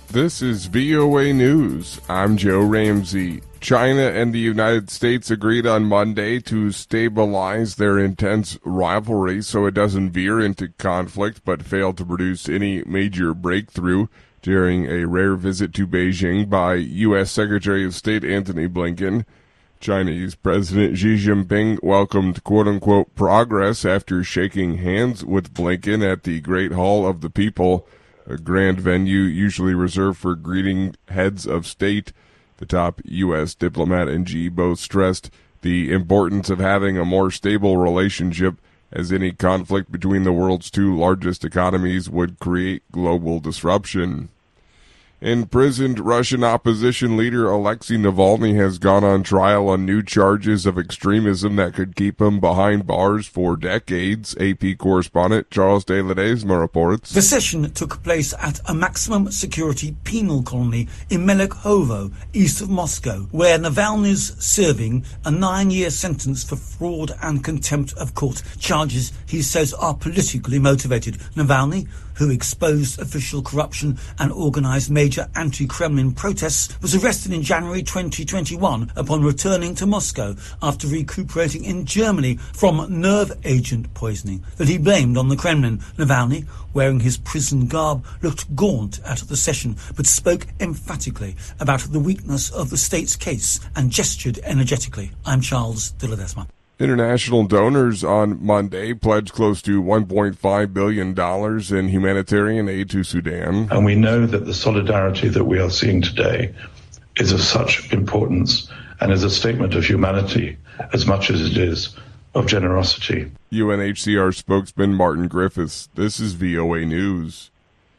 This is VOA News. I'm Joe Ramsey. China and the United States agreed on Monday to stabilize their intense rivalry so it doesn't veer into conflict, but failed to produce any major breakthrough during a rare visit to Beijing by U.S. Secretary of State Antony Blinken. Chinese President Xi Jinping welcomed quote-unquote progress after shaking hands with Blinken at the Great Hall of the People, a grand venue usually reserved for greeting heads of state. The top U.S. diplomat and Xi both stressed the importance of having a more stable relationship, as any conflict between the world's two largest economies would create global disruption. Imprisoned Russian opposition leader Alexei Navalny has gone on trial on new charges of extremism that could keep him behind bars for decades. AP correspondent Charles de Ledesma reports. The session took place at a maximum security penal colony in Melekhovo, east of Moscow, where Navalny's serving a 9-year sentence for fraud and contempt of court, charges he says are politically motivated. Navalny, who exposed official corruption and organized major anti-Kremlin protests, was arrested in January 2021 upon returning to Moscow after recuperating in Germany from nerve agent poisoning that he blamed on the Kremlin. Navalny, wearing his prison garb, looked gaunt at the session, but spoke emphatically about the weakness of the state's case and gestured energetically. I'm Charles de Ledesma. International donors on Monday pledged close to $1.5 billion in humanitarian aid to Sudan. And we know that the solidarity that we are seeing today is of such importance and is a statement of humanity as much as it is of generosity. UNHCR spokesman Martin Griffiths. This is VOA News.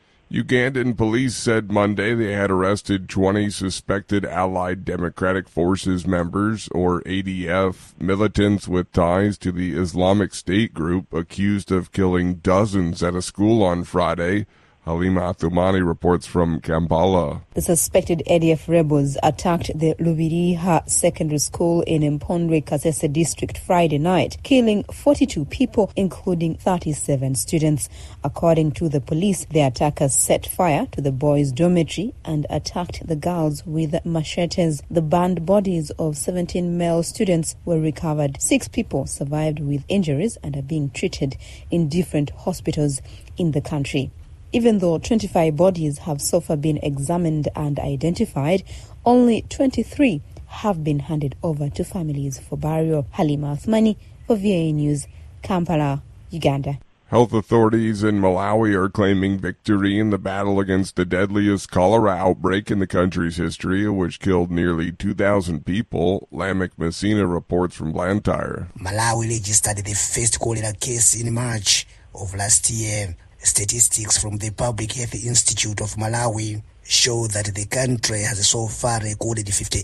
Ugandan police said Monday they had arrested 20 suspected Allied Democratic Forces members, or ADF, militants with ties to the Islamic State group accused of killing dozens at a school on Friday. Halima Athumani reports from Kampala. The suspected ADF rebels attacked the Lubiriha Secondary School in Mpondwe, Kasese district Friday night, killing 42 people, including 37 students. According to the police, the attackers set fire to the boys' dormitory and attacked the girls with machetes. The burned bodies of 17 male students were recovered. 6 people survived with injuries and are being treated in different hospitals in the country. Even though 25 bodies have so far been examined and identified, only 23 have been handed over to families for burial. Halima Athumani for VOA News, Kampala, Uganda. Health authorities in Malawi are claiming victory in the battle against the deadliest cholera outbreak in the country's history, which killed nearly 2,000 people. Lamek Messina reports from Blantyre. Malawi registered the first cholera case in March of last year. Statistics from the Public Health Institute of Malawi show that the country has so far recorded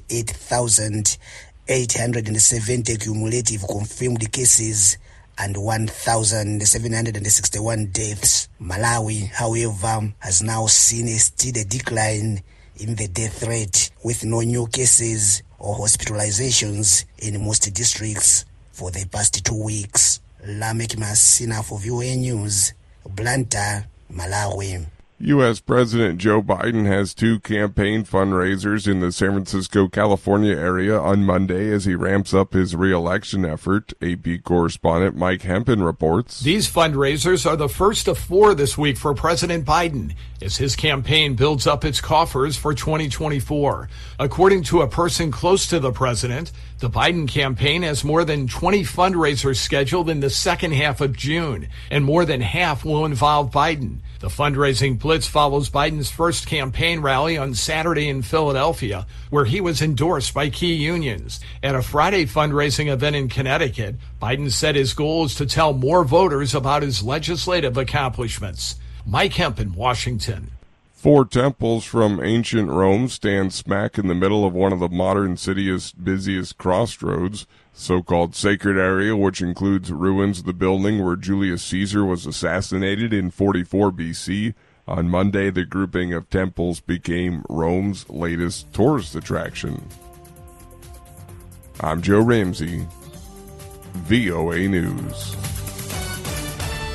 58,870 cumulative confirmed cases and 1,761 deaths. Malawi, however, has now seen a steady decline in the death rate, with no new cases or hospitalizations in most districts for the past 2 weeks. Lamek Messina for VOA News, Blantyre, Malawi. U.S. President Joe Biden has 2 campaign fundraisers in the San Francisco, California area on Monday as he ramps up his re-election effort. AP correspondent Mike Hempen reports. These fundraisers are the first of 4 this week for President Biden as his campaign builds up its coffers for 2024. According to a person close to the president, the Biden campaign has more than 20 fundraisers scheduled in the second half of June, and more than half will involve Biden. The fundraising blitz follows Biden's first campaign rally on Saturday in Philadelphia, where he was endorsed by key unions. At a Friday fundraising event in Connecticut, Biden said his goal is to tell more voters about his legislative accomplishments. Mike Hempen, Washington. 4 temples from ancient Rome stand smack in the middle of one of the modern city's busiest crossroads, so-called sacred area, which includes ruins of the building where Julius Caesar was assassinated in 44 BC. On Monday, the grouping of temples became Rome's latest tourist attraction. I'm Joe Ramsey, VOA News.